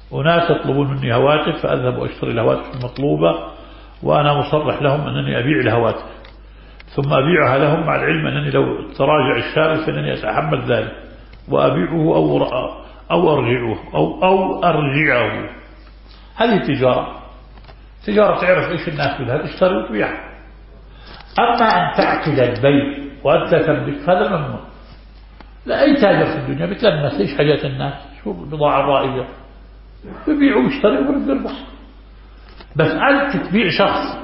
وناس يطلبون مني هواتف فأذهب وأشتري الهواتف المطلوبة وأنا مصرح لهم أنني أبيع الهواتف، ثم أبيعها لهم مع العلم أنني لو تراجع الشارع فإنني أتحمل ذلك وأبيعه أو أرجعه أو أرجعه. هذه تجارة تعرف إيش الناس بدها تشتري وتبيع. أما أن تعقد البيع وأنت تملك هذا ممنوع. لا أي تاجر في الدنيا بتلمس إيش حاجات الناس، شو البضاعة الرائجة يبيع ويشتري ويربح. بس أنت تبيع شخص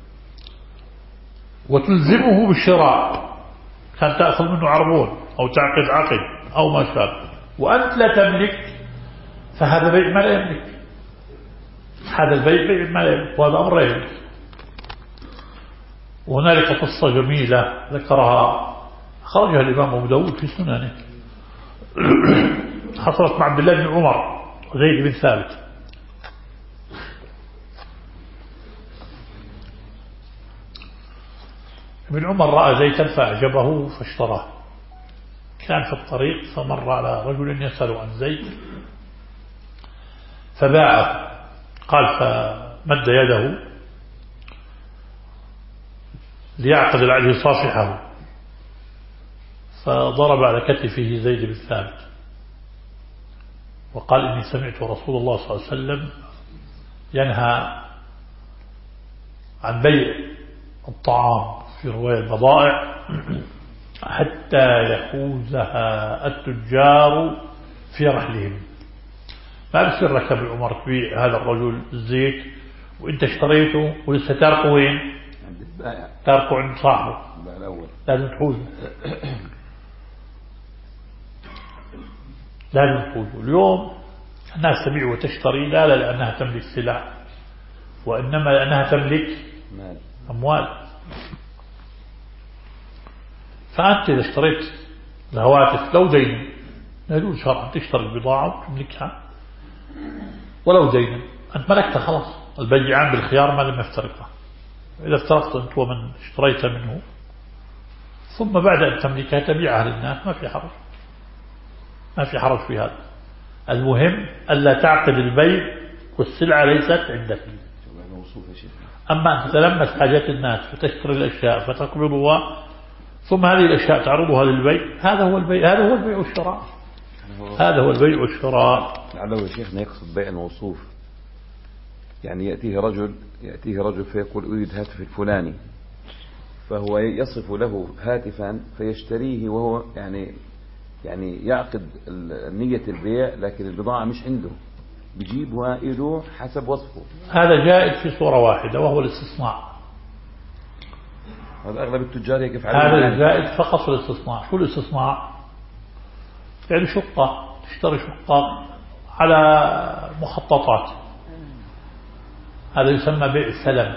وتلزمه بالشراء كان تأخذ منه عربون أو تعقد عقد أو ما شابه وأنت لا تملك، فهذا بيع ما لا يملك. هذا البيع بيع ما لا يملك وهذا أمر لا يملك. وهنالك قصة جميلة ذكرها خرجها الإمام أبو داود في سننه، حصلت مع عبد الله بن عمر وزيد بن ثابت. ابن عمر رأى زيتا فأعجبه فاشتراه. كان في الطريق فمر على رجل يسأل عن زيت فباعه، قال فمد يده ليعقد عليه صافحه فضرب على كتفه زيد بن ثابت وقال إني سمعت رسول الله صلى الله عليه وسلم ينهى عن بيع الطعام في رواية البضائع حتى يحوزها التجار في رحلهم. ما بصير لك ابن عمر تبيع هذا الرجل الزيت وانت اشتريته ولسه تاركه وين؟ تاركه عند صاحبه، لازم تحوزه. لازم تحوزه. اليوم الناس تبيع وتشتري لا لأنها تملك سلع، وإنما لأنها تملك أموال. فأنت إذا اشتريت الهواتف لو دينا لا يجوز شرعا تشتري البضاعة وتملكها ولو دينا، أنت ملكتها خلاص. البيعان بالخيار ما لم يفترقها. إذا افترقت أنت ومن اشتريت منه ثم بعد أن تملكها تبيعها للناس ما في حرج، ما في حرج في هذا. المهم ألا تعقد البيع والسلعة ليست عندك. أما أن تتلمس حاجات الناس فتشتري الأشياء فتقبضها ثم هذه الأشياء تعرضها للبيع، هذا هو البيع، هذا هو البيع والشراء، هذا هو البيع والشراء. لعله شيخنا يقصد بيع الموصوف، يعني يأتيه رجل فيقول أريد هاتف الفلاني، فهو يصف له هاتفا فيشتريه وهو يعني يعقد نية البيع لكن البضاعة مش عنده، بيجيبها له حسب وصفه. هذا جائز في صورة واحدة وهو الاستصناع. هذا أغلب التجار يقف عليه. هذا جائز فقط في الاستصناع. شو الاستصناع؟ يعني شقة، تشتري شقة على مخططات، هذا يسمى بيع السلم،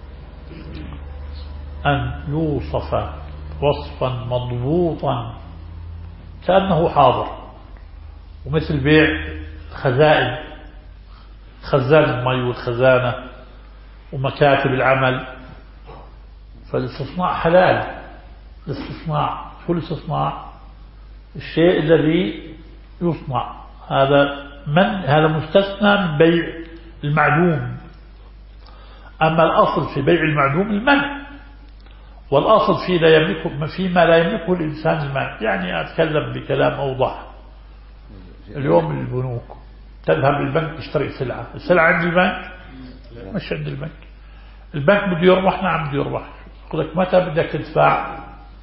أن يوصف وصفا مضبوطا كأنه حاضر. ومثل بيع خزائن، خزان المي والخزانة ومكاتب العمل. فالاستصناع حلال. الاستصناع شو الاستصناع؟ الشيء الذي يصنع، هذا مستثنى من بيع المعدوم. أما الأصل في بيع المعدوم المنع، والأصل فيما لا يملكه الإنسان المنع. يعني أتكلم بكلام أوضح. اليوم البنوك تذهب للبنك تشتري سلعة، السلعة عند البنك مش عند البنك. البنك بده يربح، نعم بده يربح. يقول لك متى بدك تدفع؟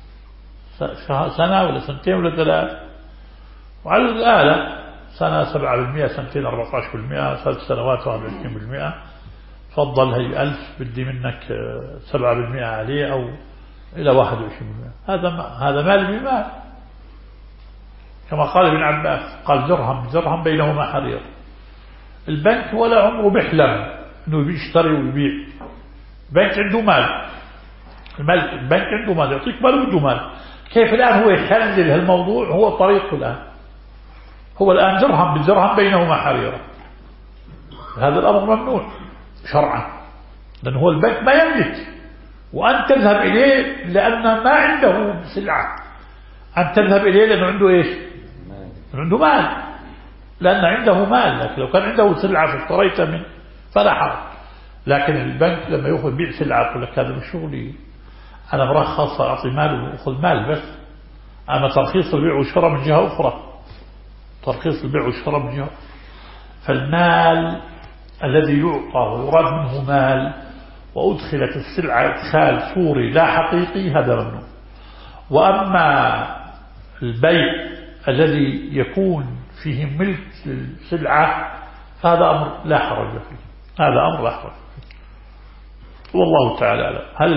سنة ولا سنتين ولا ثلاث؟ وعلى الآلة سنة 7%، سنتين 14%، 3 سنوات 21%. تفضل هي 1000 بدي منك 7% عليه أو إلى 21%. هذا مال بمال، كما قال ابن عباس قال درهم بدرهم بينهما حرير. البنك ولا عمره بيحلم انه يشتري ويبيع. البنك عنده مال، البنك عنده مال، يعطيك مال وبده مال. كيف الآن هو يحلل هالموضوع؟ هو طريقه الآن، هو الآن درهم بالدرهم بينهما حريرة. هذا الأمر ممنوع شرعا، لأنه هو البنك ما يملك، وأن تذهب إليه لأن ما عنده سلعة. أن تذهب إليه لأنه عنده إيش؟ عنده مال. لأن عنده مال، لكن لو كان عنده سلعة فاشتريت منه فلا حرج. لكن البنك لما يأخذ بيع سلعة يقول لك هذا مش شغلي، أنا مرخص أعطي مال وأخذ مال بس. أما ترخيص البيع والشراء من جهة أخرى، ترخيص البيع والشراء من جهة. فالمال الذي يعطى ويراد منه مال وأدخلت السلعة إدخال صوري لا حقيقي هذا ممنوع. وأما البيع الذي يكون فيه ملك السلعة فهذا أمر لا حرج فيه، هذا أمر لا حرج فيه. والله تعالى أعلم. هل